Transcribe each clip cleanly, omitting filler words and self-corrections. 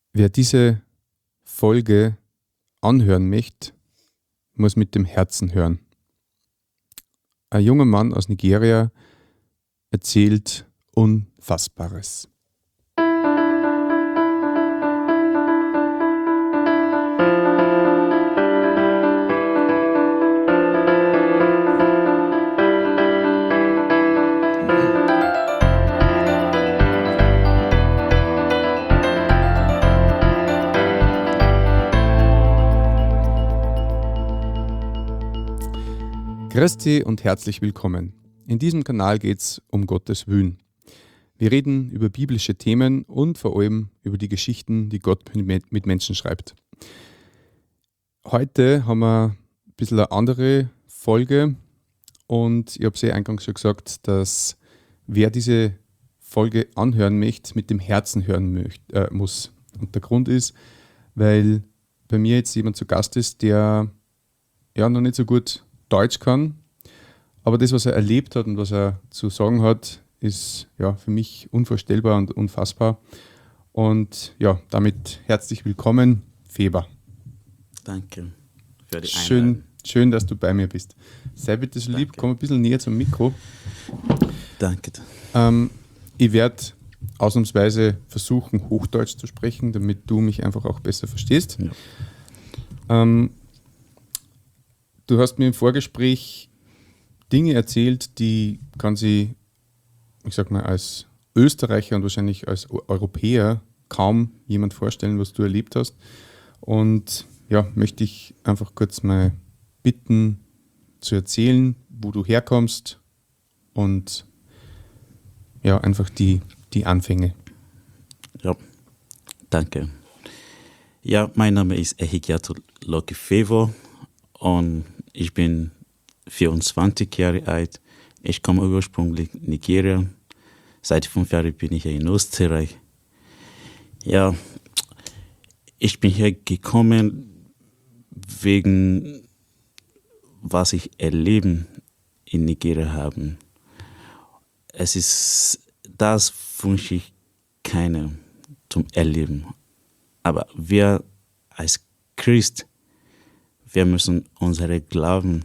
Wer diese Folge anhören möchte, muss mit dem Herzen hören. Ein junger Mann aus Nigeria erzählt Unfassbares. Christi und herzlich willkommen. In diesem Kanal geht es um Gottes Willen. Wir reden über biblische Themen und vor allem über die Geschichten, die Gott mit Menschen schreibt. Heute haben wir ein bisschen eine andere Folge und ich habe es ja eingangs schon gesagt, dass wer diese Folge anhören möchte, mit dem Herzen hören muss. Und der Grund ist, weil bei mir jetzt jemand zu Gast ist, der ja noch nicht so gut Deutsch kann, aber das, was er erlebt hat und was er zu sagen hat, ist ja für mich unvorstellbar und unfassbar. Und ja, damit herzlich willkommen, Feber. Danke für die Einladung. Schön, dass du bei mir bist. Sei bitte so lieb, komm ein bisschen näher zum Mikro. Danke. Ich werde ausnahmsweise versuchen, Hochdeutsch zu sprechen, damit du mich einfach auch besser verstehst. Ja. Du hast mir im Vorgespräch Dinge erzählt, die kann sich, ich sag mal, als Österreicher und wahrscheinlich als Europäer kaum jemand vorstellen, was du erlebt hast. Und ja, möchte ich einfach kurz mal bitten, zu erzählen, wo du herkommst und ja, einfach die Anfänge. Ja, danke. Ja, mein Name ist Ehikiatu Lokifevo und ich bin 24 Jahre alt. Ich komme ursprünglich aus Nigeria. Seit 5 Jahren bin ich hier in Österreich. Ja, ich bin hier gekommen wegen was ich erleben in Nigeria habe. Es ist, das wünsche ich keiner zum Erleben. Aber wir als Christ, wir müssen unsere Glauben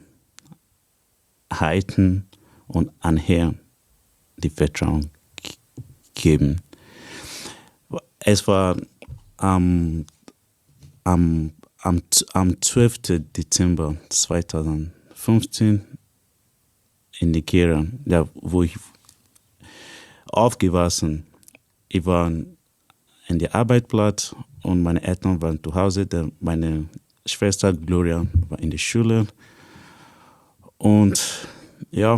halten und anhören, die Vertrauen geben. Es war am 12. Dezember 2015 in Nigeria, ja, wo ich aufgewachsen. Ich war in der Arbeitsplatz und meine Eltern waren zu Hause. Meine Schwester Gloria war in der Schule. Und ja,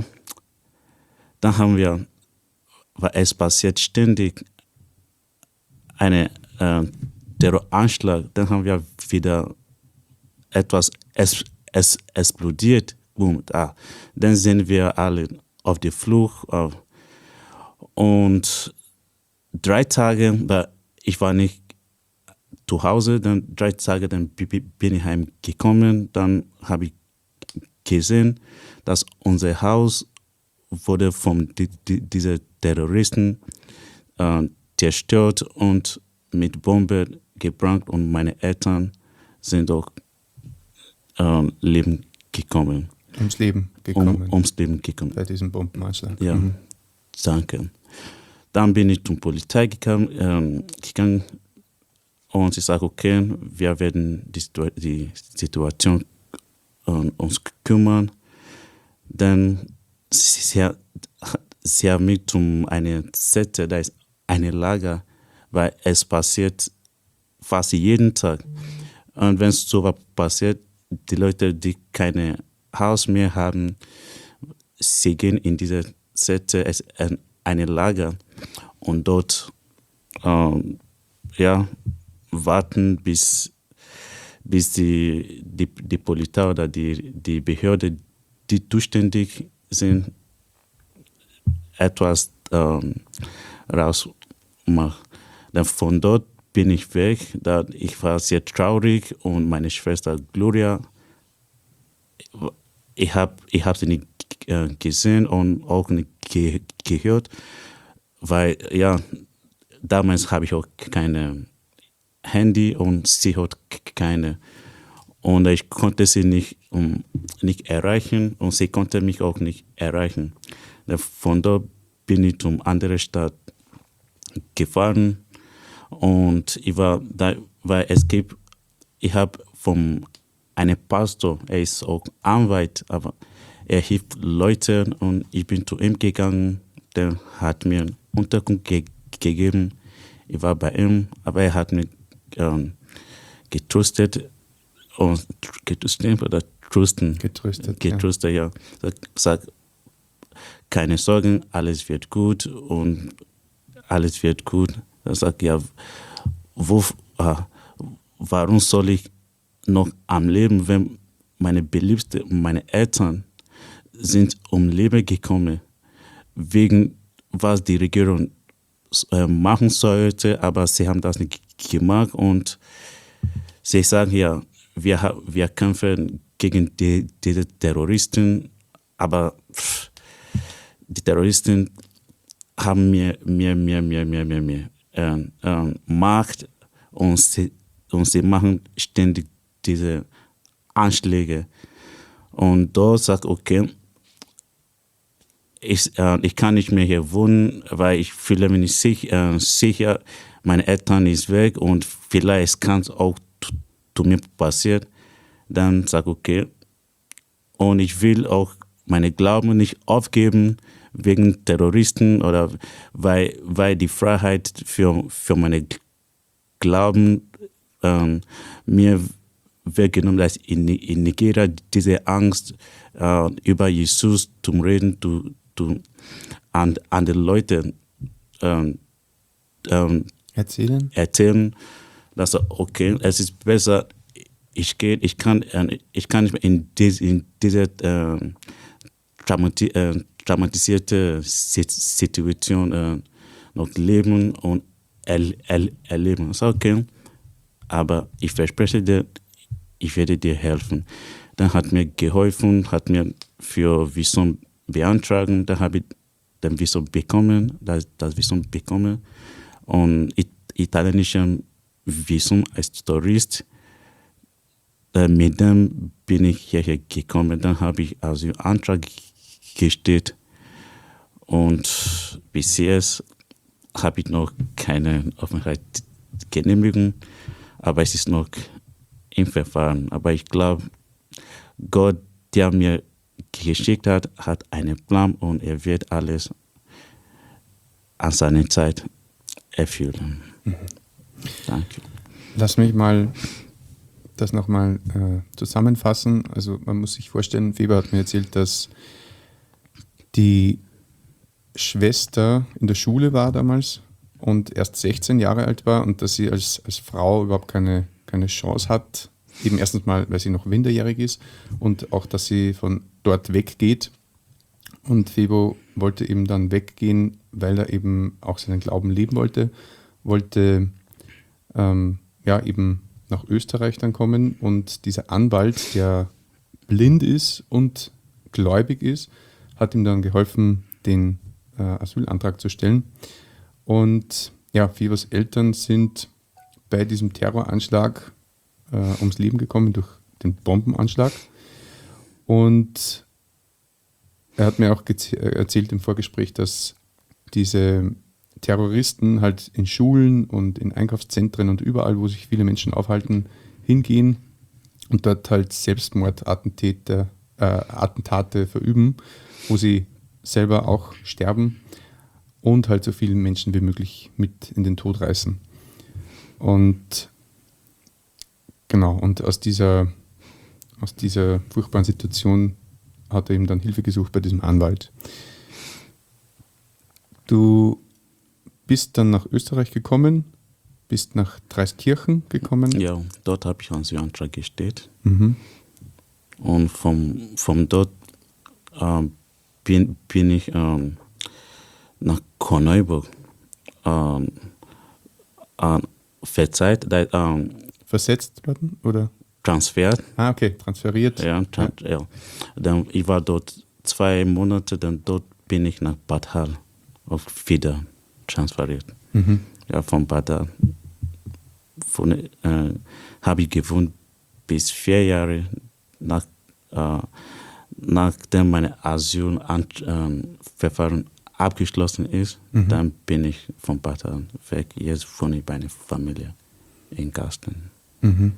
dann war es passiert ständig eine Terroranschlag. Dann haben wir wieder etwas explodiert. Boom, Dann sind wir alle auf der Flucht. Und 3 Tage, ich war nicht zu Hause, dann 3 Tage, dann bin ich heimgekommen, dann habe ich gesehen, dass unser Haus wurde von diesen Terroristen zerstört und mit Bomben gebrannt und meine Eltern sind auch Leben gekommen. Ums Leben gekommen. Ums Leben gekommen. Bei diesem Bombenanschlag. Ja, danke. Dann bin ich zur Polizei gegangen und ich sage, okay, wir werden die Situation uns kümmern. Dann sie haben mich zum eine Stätte, da ist eine Lager, weil es passiert fast jeden Tag. Und wenn so was passiert, die Leute, die keine Haus mehr haben, sie gehen in diese Stätte, es ist eine Lager und dort warten, bis die Polizei oder die Behörde, die zuständig sind, etwas rausmacht. Dann von dort bin ich weg. Ich war sehr traurig und meine Schwester Gloria, ich hab sie nicht gesehen und auch nicht gehört, weil ja, damals habe ich auch keine Handy und sie hat keine. Und ich konnte sie nicht erreichen und sie konnte mich auch nicht erreichen. Von dort bin ich zum andere Stadt gefahren und ich war da, weil ich habe von einem Pastor, er ist auch Anwalt, aber er hilft Leuten und ich bin zu ihm gegangen, der hat mir Unterkunft gegeben. Ich war bei ihm, aber er hat mich getröstet oder trösten. Getröstet, ja. Sag, keine Sorgen, alles wird gut und alles wird gut. Er sagt, ja, warum soll ich noch am Leben, wenn meine Beliebte, meine Eltern sind um Leben gekommen, wegen was die Regierung machen sollte, aber sie haben das nicht gemacht und sie sagen, ja, wir kämpfen gegen diese Terroristen, aber die Terroristen haben mehr Macht und sie machen ständig diese Anschläge. Und dort sagt, okay, ich kann nicht mehr hier wohnen, weil ich fühle mich nicht sicher, meine Eltern sind weg und vielleicht kann es auch zu mir passieren. Dann sage ich, okay, und ich will auch meine Glauben nicht aufgeben wegen Terroristen oder weil die Freiheit für meine Glauben mir weggenommen, dass in Nigeria diese Angst über Jesus zu reden an die Leute erzählen, dass okay, es ist besser, ich kann nicht mehr in dieser traumatisierte Situation noch leben und erleben. Das ist okay, aber ich verspreche dir, ich werde dir helfen. Dann hat mir geholfen, hat mir für Visum beantragen, dann habe ich das Visum bekommen, und italienisches Visum als Tourist. Mit dem bin ich hierher gekommen, dann habe ich Asylantrag gestellt und bis jetzt habe ich noch keine Aufenthaltsgenehmigung, aber es ist noch im Verfahren. Aber ich glaube, Gott, der mir geschickt hat, hat einen Plan und er wird alles an seiner Zeit erfüllen. Danke. Lass mich mal das nochmal zusammenfassen. Also man muss sich vorstellen, Weber hat mir erzählt, dass die Schwester in der Schule war damals und erst 16 Jahre alt war und dass sie als Frau überhaupt keine Chance hat. Eben erstens mal, weil sie noch minderjährig ist und auch, dass sie von dort weggeht. Und Febo wollte eben dann weggehen, weil er eben auch seinen Glauben leben wollte eben nach Österreich dann kommen und dieser Anwalt, der blind ist und gläubig ist, hat ihm dann geholfen, den Asylantrag zu stellen. Und ja, Febers Eltern sind bei diesem Terroranschlag ums Leben gekommen durch den Bombenanschlag. Und er hat mir auch erzählt im Vorgespräch, dass diese Terroristen halt in Schulen und in Einkaufszentren und überall, wo sich viele Menschen aufhalten, hingehen und dort halt Selbstmordattentate verüben, wo sie selber auch sterben und halt so viele Menschen wie möglich mit in den Tod reißen. Und genau, und aus dieser furchtbaren Situation hat er ihm dann Hilfe gesucht bei diesem Anwalt. Du bist dann nach Österreich gekommen, bist nach Dreiskirchen gekommen. Ja, dort habe ich einen Asylantrag gestellt. Mhm. Und von dort bin ich nach Korneuburg versetzt worden, oder? Transferiert. Ah, okay, transferiert. Ja. Dann, ich war dort 2 Monate, dann dort bin ich nach Bad Hall wieder transferiert. Mhm. Ja, von Bad Hall habe ich gewohnt bis 4 Jahre nachdem meine Asylverfahren abgeschlossen ist. Dann bin ich von Bata weg. Jetzt wohne ich bei einer Familie in Garsten. Ja.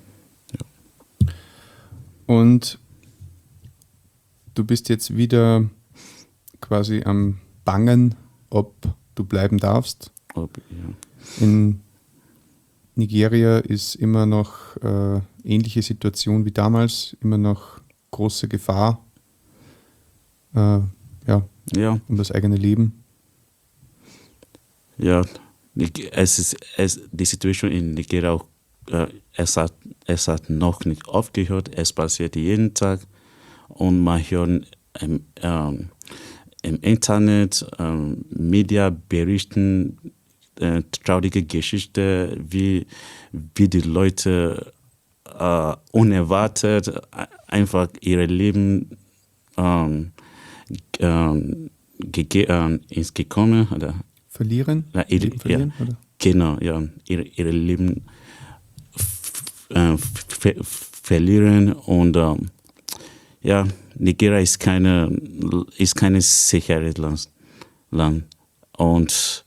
Und du bist jetzt wieder quasi am Bangen, ob du bleiben darfst. Ja. In Nigeria ist immer noch ähnliche Situation wie damals, immer noch große Gefahr um das eigene Leben. Ja, die Situation in Nigeria auch, es hat noch nicht aufgehört, es passiert jeden Tag und man hört im Internet, Media berichten traurige Geschichten, wie die Leute unerwartet einfach ihre Leben ins Gekommen oder Verlieren? Verlieren, oder? Genau, ja, ihre Leben verlieren und Nigeria ist keine sichere Land und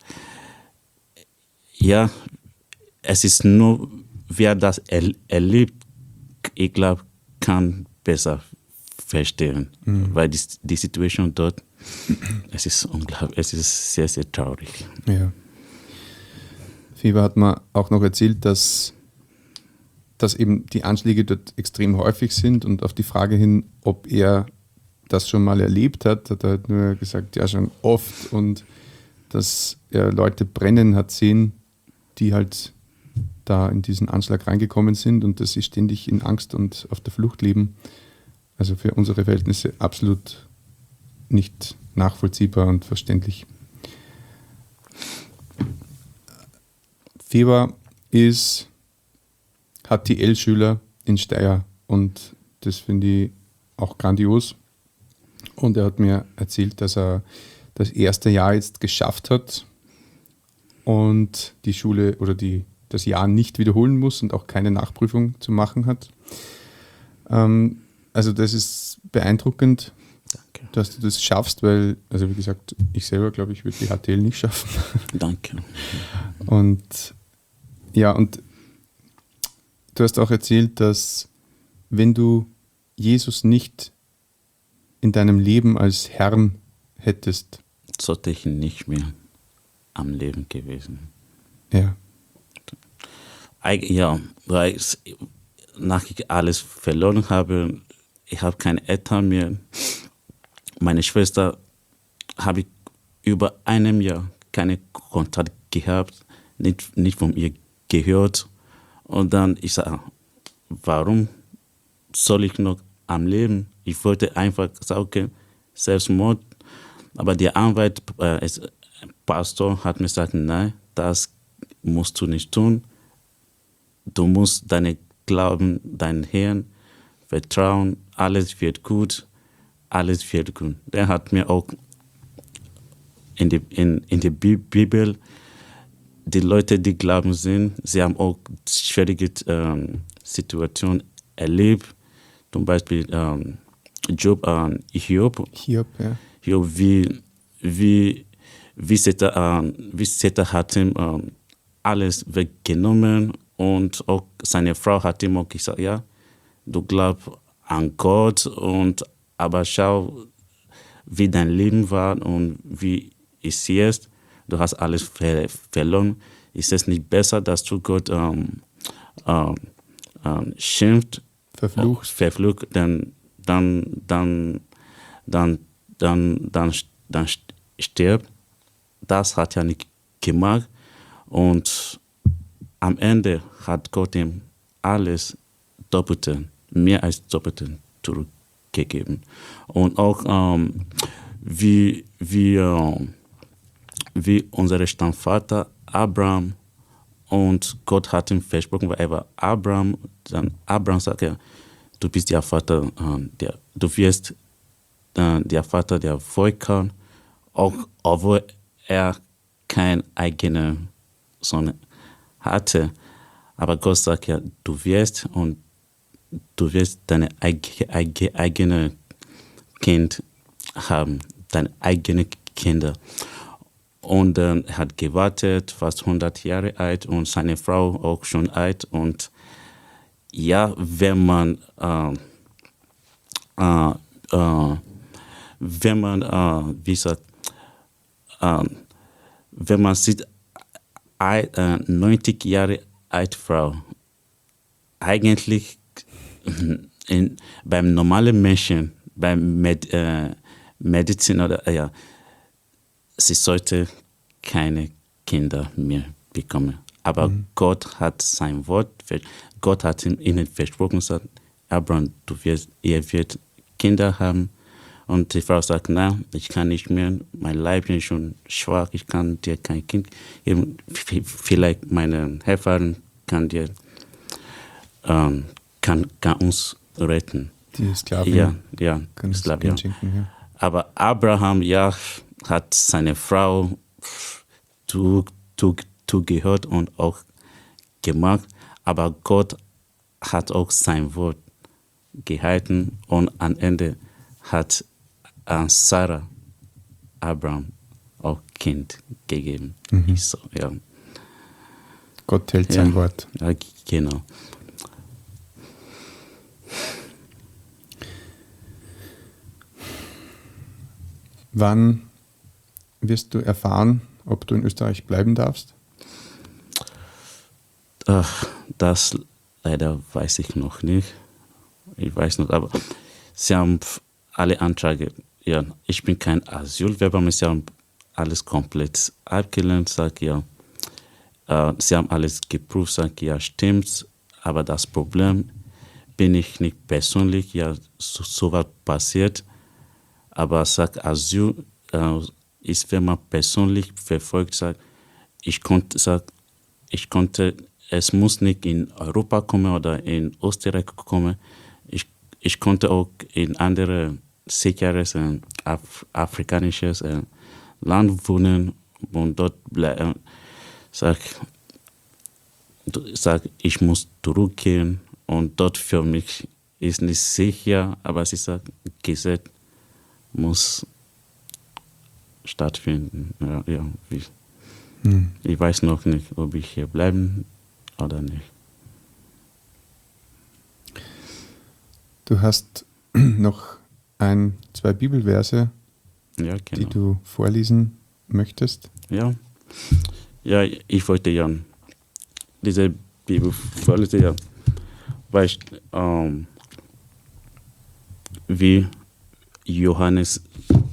ja, es ist nur, wer das erlebt, ich glaube, kann besser verstehen, weil die Situation dort, es ist unglaublich, es ist sehr, sehr traurig. Ja. Fieber hat mir auch noch erzählt, dass eben die Anschläge dort extrem häufig sind und auf die Frage hin, ob er das schon mal erlebt hat er halt nur gesagt, ja schon oft und dass er Leute brennen hat sehen, die halt da in diesen Anschlag reingekommen sind und dass sie ständig in Angst und auf der Flucht leben. Also für unsere Verhältnisse absolut nicht nachvollziehbar und verständlich. Feber ist HTL-Schüler in Steyr und das finde ich auch grandios. Und er hat mir erzählt, dass er das erste Jahr jetzt geschafft hat und die Schule oder das Jahr nicht wiederholen muss und auch keine Nachprüfung zu machen hat. Also das ist beeindruckend, Danke. dass du das schaffst, weil, also wie gesagt, ich selber glaube, ich würde die HTL nicht schaffen. Danke. Und ja, und du hast auch erzählt, dass wenn du Jesus nicht in deinem Leben als Herrn hättest, sollte ich nicht mehr am Leben gewesen. Ja. Ja, weil nach ich alles verloren habe, ich habe keine Eltern mehr. Meine Schwester habe ich über einem Jahr keinen Kontakt gehabt, nicht von ihr gehört. Und dann ich sage, warum soll ich noch am Leben? Ich wollte einfach sagen, okay, Selbstmord. Aber der Anwalt, Pastor hat mir gesagt, nein, das musst du nicht tun. Du musst deinen Glauben, deinen Herrn vertrauen. Alles wird gut. Alles wird gut. Der hat mir auch in der Bibel, die Leute, die glauben sind, sie haben auch schwierige Situationen erlebt. Zum Beispiel Hiob, ja. Hiob, wie Satan hat ihm alles weggenommen und auch seine Frau hat ihm auch gesagt, ja, du glaubst an Gott, aber schau, wie dein Leben war und wie es jetzt, du hast alles verloren. Ist es nicht besser, dass du Gott schimpft, verflucht, dann stirbt? Das hat er nicht gemacht und am Ende hat Gott ihm alles Doppelte, mehr als Doppelte zurückgegeben. Und auch wie unser Stammvater Abraham, und Gott hat ihm versprochen, weil er war Abraham, dann Abraham sagt er, du bist der Vater, du wirst der Vater der Völker, auch obwohl er keinen eigenen Sohn hatte. Aber Gott sagt ja, du wirst deine eigene Kind haben, deine eigene Kinder. Und er hat gewartet, fast 100 Jahre alt und seine Frau auch schon alt. Und ja, wenn man wenn man sieht, 90 Jahre alte Frau, eigentlich beim normalen Menschen, beim Medizin oder sie sollte keine Kinder mehr bekommen. Aber Gott hat sein Wort, Gott hat ihnen versprochen, sagt, Abraham, ihr wird Kinder haben. Und die Frau sagt, nein, ich kann nicht mehr, mein Leib ist schon schwach, ich kann dir kein Kind geben. Vielleicht meine Helferin kann uns retten. Die Sklavin. Ja, kann Sklavin. Schenken, ja. Aber Abraham, hat seine Frau zugehört und auch gemacht. Aber Gott hat auch sein Wort gehalten und am Ende hat Sarah Abraham auch Kind gegeben. So, ja. Gott hält sein Wort. Ja, genau. Wann wirst du erfahren, ob du in Österreich bleiben darfst? Das leider weiß ich noch nicht. Ich weiß nicht, aber sie haben alle Anträge. Ja, ich bin kein Asylwerber, sie haben alles komplett abgelehnt, sagt ja. Sie haben alles geprüft, sagt ja, stimmt. Aber das Problem bin ich nicht persönlich, ja, so was passiert. Aber sagt Asyl ist, wenn man persönlich verfolgt, sagt, es muss nicht in Europa kommen oder in Österreich kommen. Ich konnte auch in andere sicheres afrikanisches Land wohnen und dort bleiben. Sag, ich muss zurückgehen und dort für mich ist nicht sicher, aber sie sagt, Gesetz muss stattfinden. Ja. Ich weiß noch nicht, ob ich hier bleiben oder nicht. Du hast noch zwei Bibelverse, Ja, genau. die du vorlesen möchtest. Ja, ich wollte ja diese Bibel vorlesen, ja, weil wie Johannes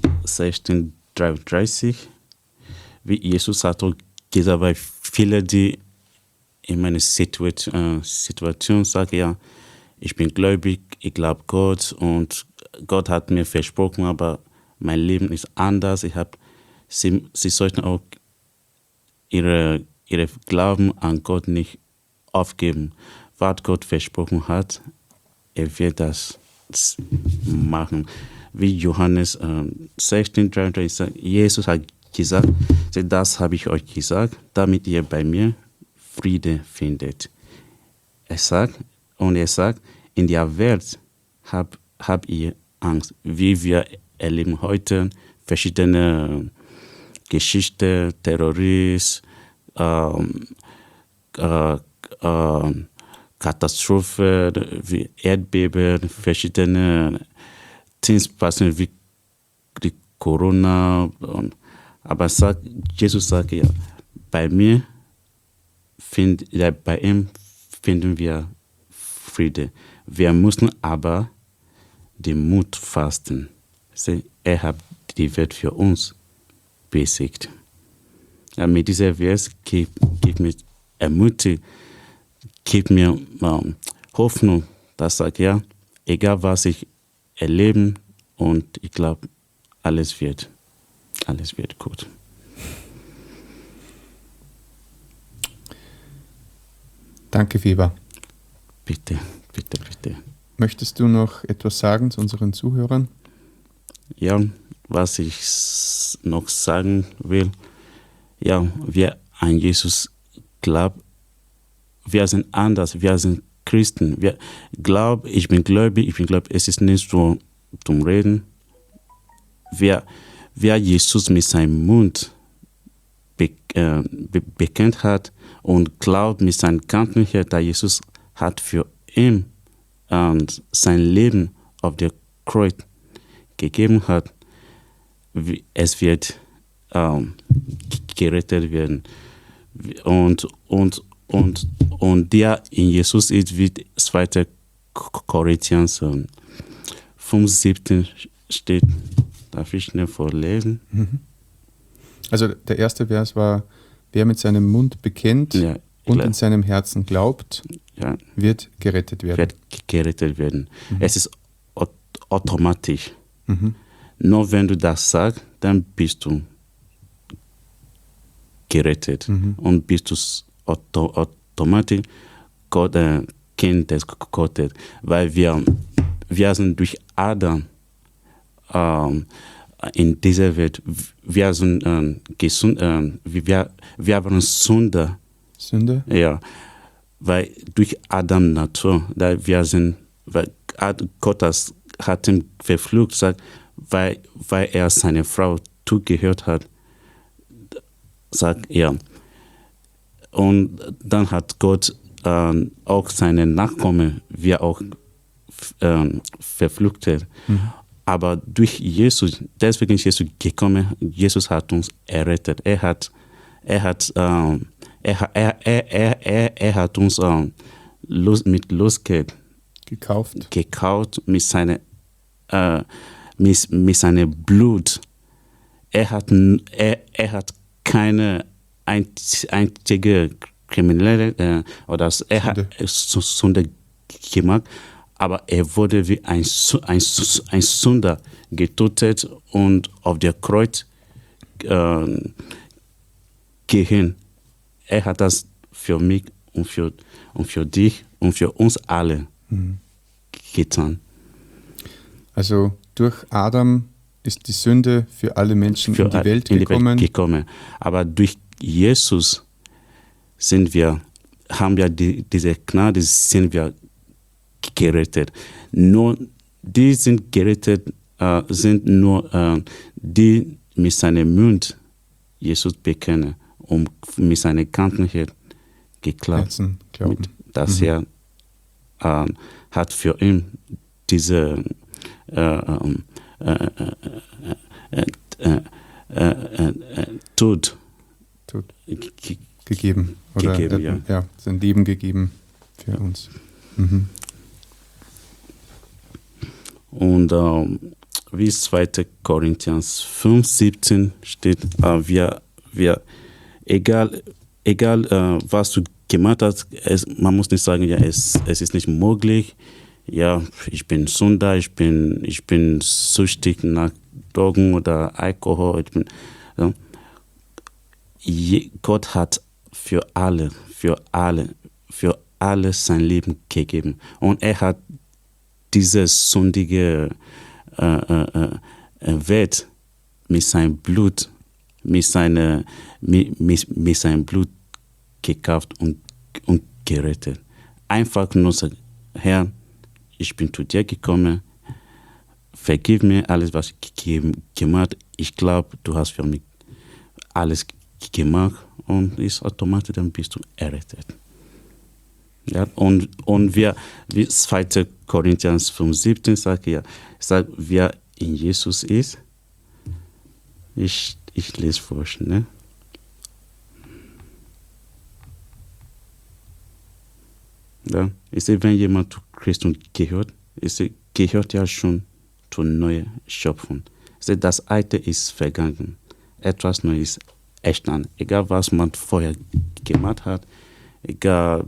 16,33, wie Jesus hat auch gesagt, weil viele, die in meiner Situation sagen, ja, ich bin gläubig, ich glaube Gott und Gott hat mir versprochen, aber mein Leben ist anders. Sie sollten auch ihre Glauben an Gott nicht aufgeben. Was Gott versprochen hat, er wird das machen. Wie Johannes 16,33 sagt, Jesus hat gesagt, das habe ich euch gesagt, damit ihr bei mir Friede findet. Er sagt, in der Welt habt ihr Angst. Wie wir erleben heute verschiedene Geschichten, Terrorismus, Katastrophen, wie Erdbeben, verschiedene Dinge passen wie die Corona. Aber Jesus sagt ja, bei ihm finden wir Friede. Wir müssen aber den Mut fasten. Er hat die Welt für uns besiegt. Ja, mit dieser Vers gibt mir Ermutigung, gibt mir Hoffnung, dass sagt ja, egal was ich erlebe, und ich glaube, alles wird gut. Danke, Weber. Bitte. Möchtest du noch etwas sagen zu unseren Zuhörern? Ja, was ich noch sagen will, ja, wer an Jesus glaubt, wir sind anders, wir sind Christen. Ich bin gläubig, es ist nicht so zum Reden. Wer Jesus mit seinem Mund bekannt hat und glaubt mit seinem Kenntnis, dass Jesus hat für ihn sein Leben auf der Kreuz gegeben hat, es wird gerettet werden. Und der in Jesus ist, wie 2. Korinther 5,17 steht. Darf ich schnell vorlesen? Also der erste Vers war, wer mit seinem Mund bekennt und in seinem Herzen glaubt, wird gerettet werden. Es ist automatisch. Nur wenn du das sagst, dann bist du gerettet. Und bist du automatisch Kind des Gottes. Weil wir sind durch Adam in dieser Welt, wir sind gesund, wir waren Sünder. Sünde? Ja, weil durch Adam Natur, weil Gott hat ihn verflucht, sagt, weil er seine Frau zugehört hat, sagt er. Und dann hat Gott auch seine Nachkommen, wir auch verfluchtet. Aber durch Jesus, deswegen ist Jesus gekommen, Jesus hat uns errettet. Er hat uns mit Losgeld gekauft mit seinem Blut. Er hat keine einzige Kriminelle oder Sünde gemacht, aber er wurde wie ein Sünder getötet und auf der Kreuz gehen. Er hat das für mich und für dich und für uns alle getan. Also durch Adam ist die Sünde für alle Menschen in die Welt gekommen. Aber durch Jesus haben wir diese Gnade, sind wir gerettet. Nur die sind gerettet, sind nur die mit seinem Mund Jesus bekennen und mit seiner Kenntnis geglaubt, dass er hat für ihn diese Tod gegeben. Oder sein Leben gegeben für uns. Und wie 2. Korinther 5,17 steht, egal was du gemacht hast, man muss nicht sagen, es ist nicht möglich. Ja, ich bin Sünder, ich bin süchtig nach Drogen oder Alkohol. Gott hat für alle sein Leben gegeben. Und er hat diese sündige Welt mit seinem Blut gekauft und gerettet. Einfach nur sagen, Herr, ich bin zu dir gekommen, vergib mir alles, was ich gemacht habe. Ich glaube, du hast für mich alles gemacht und ist automatisch, dann bist du errettet. Ja, und wie 2. Korinther 5,17 sagt, wer in Jesus ist, ich lese vor, ne? Ja, wenn jemand zu Christus gehört, gehört ja schon zur neuen Schöpfung. Das Alte ist vergangen, etwas Neues ist entstanden. Egal, was man vorher gemacht hat, egal,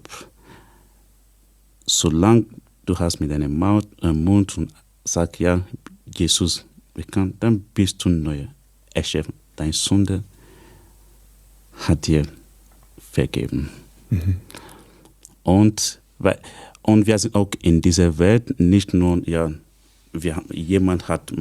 solange du hast mit deinem Mund und sagst, ja, Jesus bekannt, dann bist du neu erschaffen. Deine Sünde hat dir vergeben. Und wir sind auch in dieser Welt nicht nur, jemand hat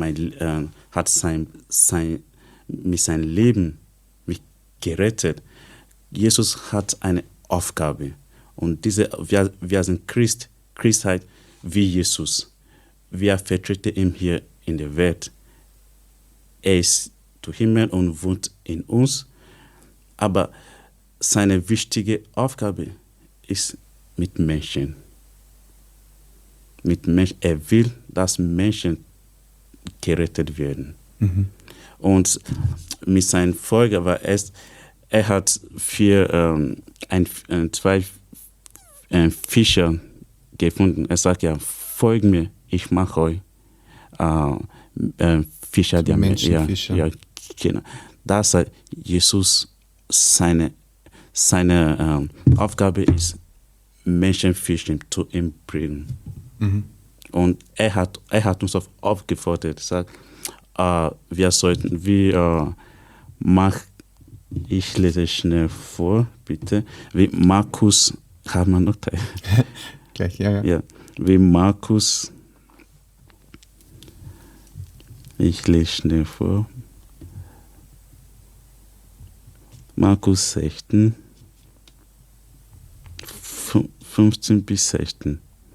mit seinem Leben mich gerettet. Jesus hat eine Aufgabe Und wir sind Christheit wie Jesus. Wir vertreten ihn hier in der Welt. Er ist zu Himmel und wohnt in uns. Aber seine wichtige Aufgabe ist mit Menschen. Er will, dass Menschen gerettet werden. Mhm. Und mit seinen Folgen war es, er hat zwei Fischer gefunden. Er sagt ja, folgt mir, ich mache euch Fischer der Menschen. Ja, genau. Das heißt, Jesus, seine Aufgabe ist, Menschenfischen zu ihm bringen. Mhm. Und er hat uns aufgefordert, sagt, wir sollten, ich lese schnell vor, bitte, wie Markus, haben wir noch Teil? Gleich, ja. Ja, wie Markus, ich lese schnell vor, Markus 16, 15 bis 16.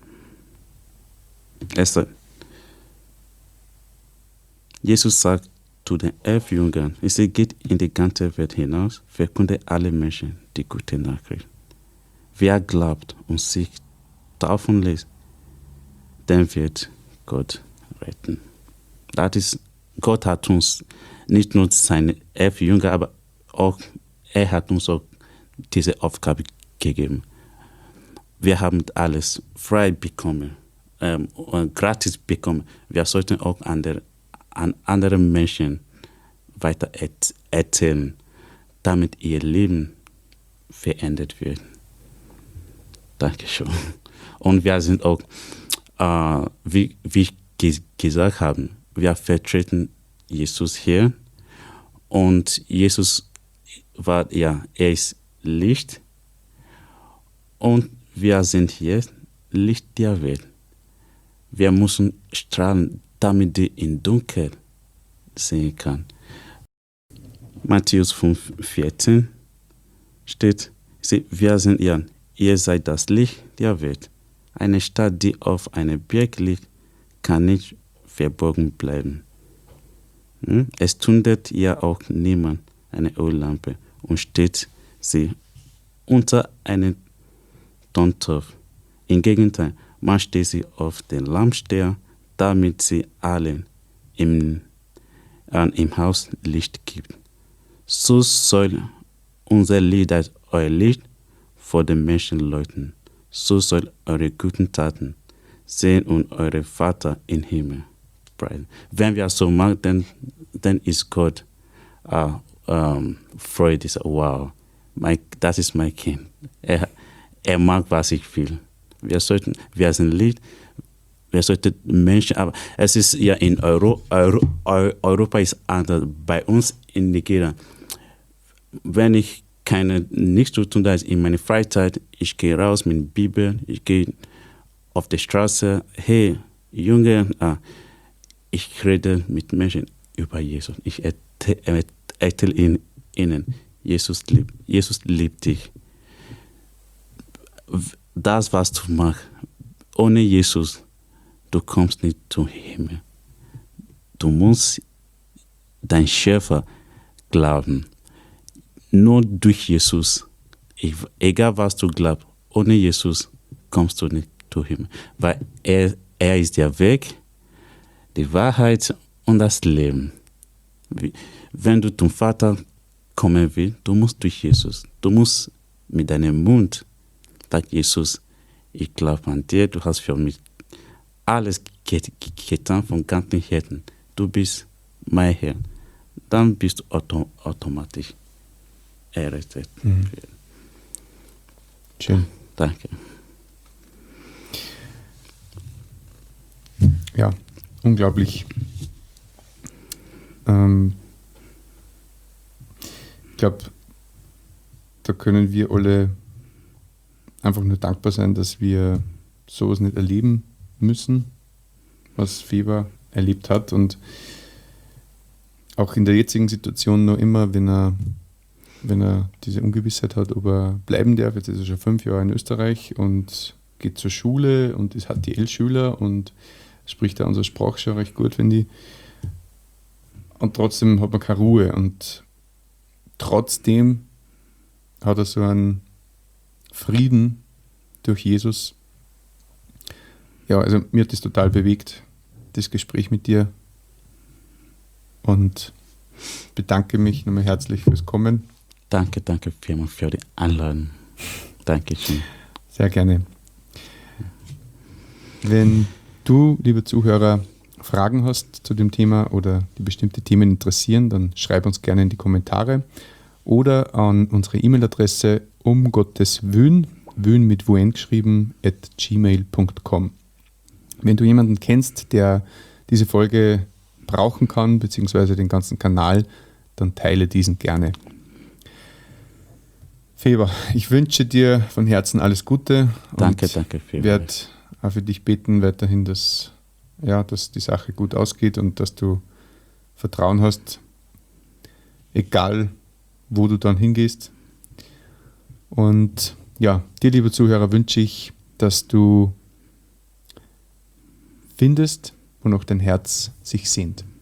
Jesus sagt zu den 11 Jüngern, geht in die ganze Welt hinaus, verkündet alle Menschen die gute Nachricht. Wer glaubt und sich taufen lässt, den wird Gott retten. Das ist, Gott hat uns nicht nur seine 11 Jünger, aber auch er hat uns auch diese Aufgabe gegeben. Wir haben alles frei bekommen, gratis bekommen. Wir sollten auch an andere Menschen weiter erzählen, damit ihr Leben verändert wird. Dankeschön. Und wir sind auch, wie ich gesagt habe, wir vertreten Jesus hier. Und Jesus er ist Licht. Und wir sind hier Licht der Welt. Wir müssen strahlen, damit die in Dunkel sehen kann. Matthäus 5,14 steht, wir sind ihr seid das Licht der Welt. Eine Stadt, die auf einem Berg liegt, kann nicht verborgen bleiben. Es zündet ja auch niemand eine Öllampe und stellt sie unter einen Tontopf. Im Gegenteil, man stellt sie auf den Lampsteher, damit sie allen im Haus Licht gibt. So soll unser Licht als euer Licht vor den Menschen leuchten. So soll eure guten Taten sehen und eure Vater im Himmel preisen. Wenn wir so machen, dann ist Gott freudig. Wow, das ist mein Kind. Er mag, was ich will. Wir sind Licht. Wir sollten Menschen, aber es ist ja in Europa ist anders. Bei uns in Nigeria, wenn ich nichts zu tun habe in meiner Freizeit, ich gehe raus mit der Bibel, ich gehe auf die Straße, hey, Junge, ich rede mit Menschen über Jesus. Ich erzähle ihnen, Jesus liebt dich. Das, was du machst, ohne Jesus, du kommst nicht zum Himmel. Du musst dein Schöpfer glauben. Nur durch Jesus, egal was du glaubst, ohne Jesus kommst du nicht zum Himmel. Weil er ist der Weg, die Wahrheit und das Leben. Wenn du zum Vater kommen willst, du musst durch Jesus. Du musst mit deinem Mund sagen, Jesus, ich glaube an dir, du hast für mich alles getan von ganzem Herzen. Du bist mein Herr. Dann bist du automatisch errettet. Mhm. Schön. Danke. Ja, unglaublich. Ich glaube, da können wir alle einfach nur dankbar sein, dass wir sowas nicht erleben müssen, was Feber erlebt hat. Und auch in der jetzigen Situation noch immer, wenn wenn er diese Ungewissheit hat, ob er bleiben darf. Jetzt ist er schon 5 Jahre in Österreich und geht zur Schule und ist HTL-Schüler und spricht da unsere Sprache schon recht gut, finde ich. Und trotzdem hat man keine Ruhe. Und trotzdem hat er so einen Frieden durch Jesus. Ja, also mir hat das total bewegt, das Gespräch mit dir. Und bedanke mich nochmal herzlich fürs Kommen. Danke vielmals für die Einladung. Dankeschön. Sehr gerne. Wenn du, lieber Zuhörer, Fragen hast zu dem Thema oder die bestimmte Themen interessieren, dann schreib uns gerne in die Kommentare oder an unsere E-Mail-Adresse umgotteswün, wün mit wun geschrieben, @gmail.com. Wenn du jemanden kennst, der diese Folge brauchen kann, beziehungsweise den ganzen Kanal, dann teile diesen gerne. Feber, ich wünsche dir von Herzen alles Gute. Danke Ich vielmals. werde auch für dich beten weiterhin, dass die Sache gut ausgeht und dass du Vertrauen hast, egal wo du dann hingehst. Und ja, dir, lieber Zuhörer, wünsche ich, dass du findest, wonach dein Herz sich sehnt.